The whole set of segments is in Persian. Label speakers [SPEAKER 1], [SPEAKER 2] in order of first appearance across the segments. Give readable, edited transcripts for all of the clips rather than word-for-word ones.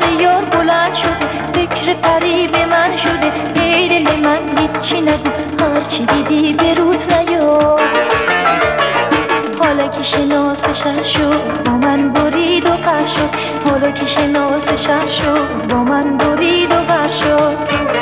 [SPEAKER 1] سر یار بلند شده، فکر فریب من شده. ای دل من هیچی نگو، هرچی دیدی به روت نیار. حالا که شناسش شد با من برید و غر شد. حالا که شناسش شد با من برید و غر شد.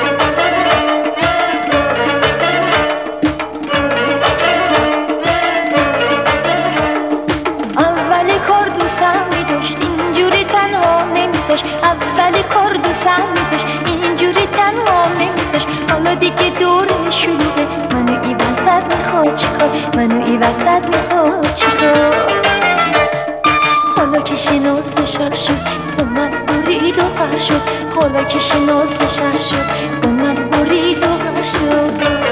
[SPEAKER 1] اول کار دوستم می‌داشت اینجوری تنها نمی‌ذاشت. اول کار دوستم می‌داشت اینجوری تنها نمی‌ذاشت. حالا دیگه دور شلوغه، منو ای وسط میخواد چیکار؟ منو ای وسط میخواد چیکار؟ حالا که شناسش شد با من برید و غر شد. حالا که شناسش شد با من برید و غر شد.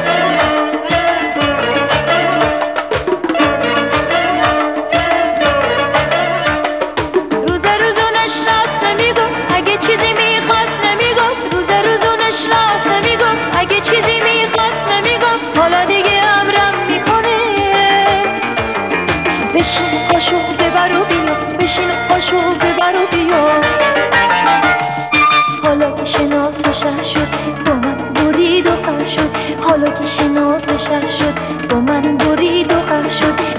[SPEAKER 1] اگه چیزی میخواست نمیگفت، حالا دیگه امرم میکنه. بشین پاشو ببر و بیا، بشین پاشو ببر و بیا. حالا که شناسش شد با من برید و غر شد. حالا که شناسش شد با من برید و غر شد.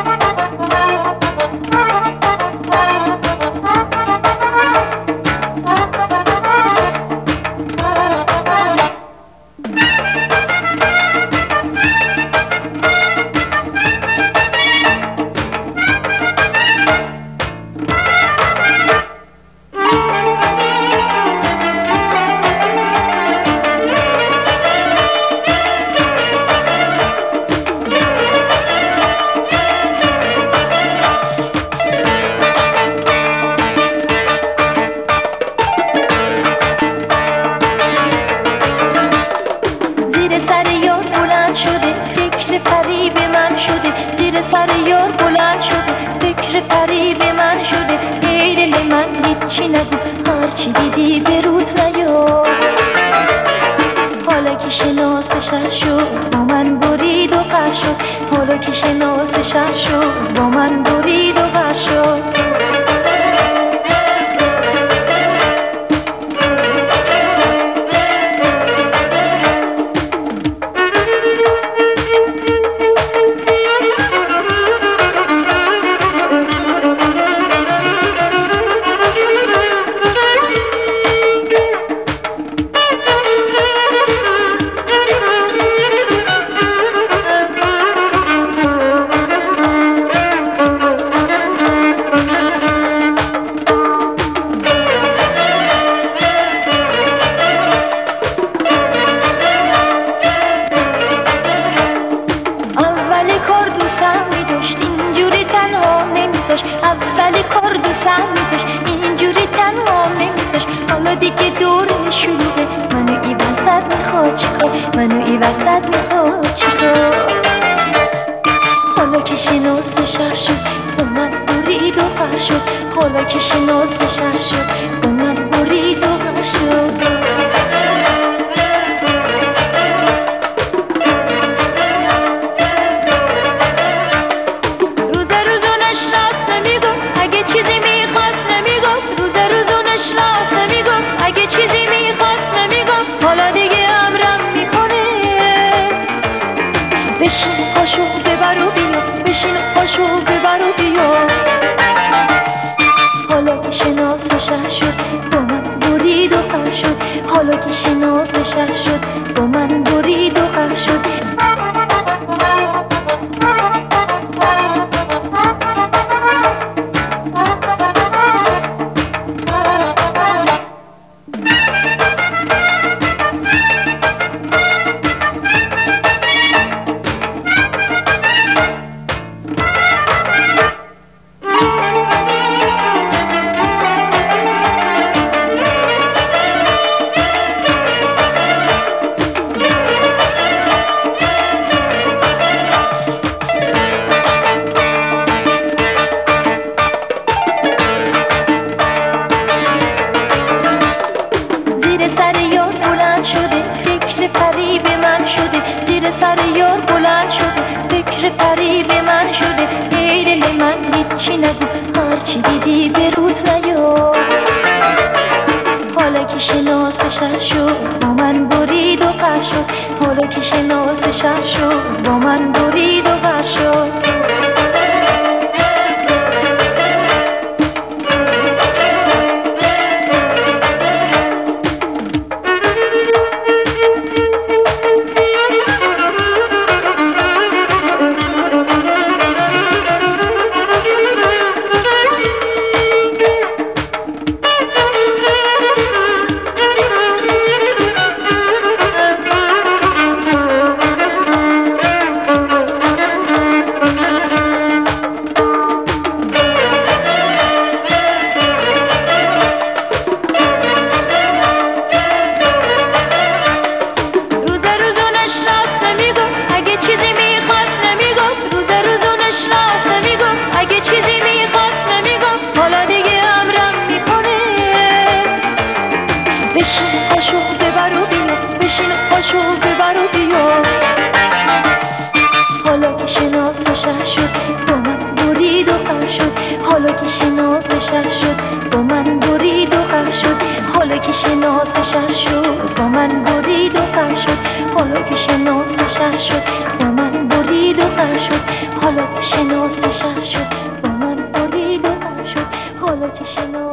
[SPEAKER 1] هیچی نگو، هرچی دیدی به روت نیار. حالا که شناسش شد با من برید و غر شد. حالا که شناسش شد با من برید و غر شد. اول کار دوستم می‌داشت اینجوری تنها نمی‌ذاشت. حالا دیگه دور شلوغه، منو ای وسط میخواد چیکار؟ منو ای وسط میخواد چیکار؟ حالا که شناسش شد با من برید و غر شد. حالا که شناسش شد با من برید و غر شد. اگه چیزی میخواست نمیگفت، حالا دیگه امرم میکنه. بشین پاشو ببر و بیا، بشین پاشو ببر و بیا. حالا که شناسش شد با من برید و غر شد. حالا که شناسش شد با من برید و غر شد. فریب من شده. ای دل من هیچی نگو، هرچی دیدی به روت نیار. شناس شهر شد با من برید و غر شد حالا که شناس شهر شد با من برید و غر شد بشین پاشو ببر و بیا بشین پاشو ببر و بیا حالا که شناس شهر شد با من برید و غر شد حالا که شناس شهر شد با من برید و غر شد حالا که شناس شهر شد با من برید و غر شد حالا که شناس شهر شد با من برید و غر شد حالا که شناس شهر شد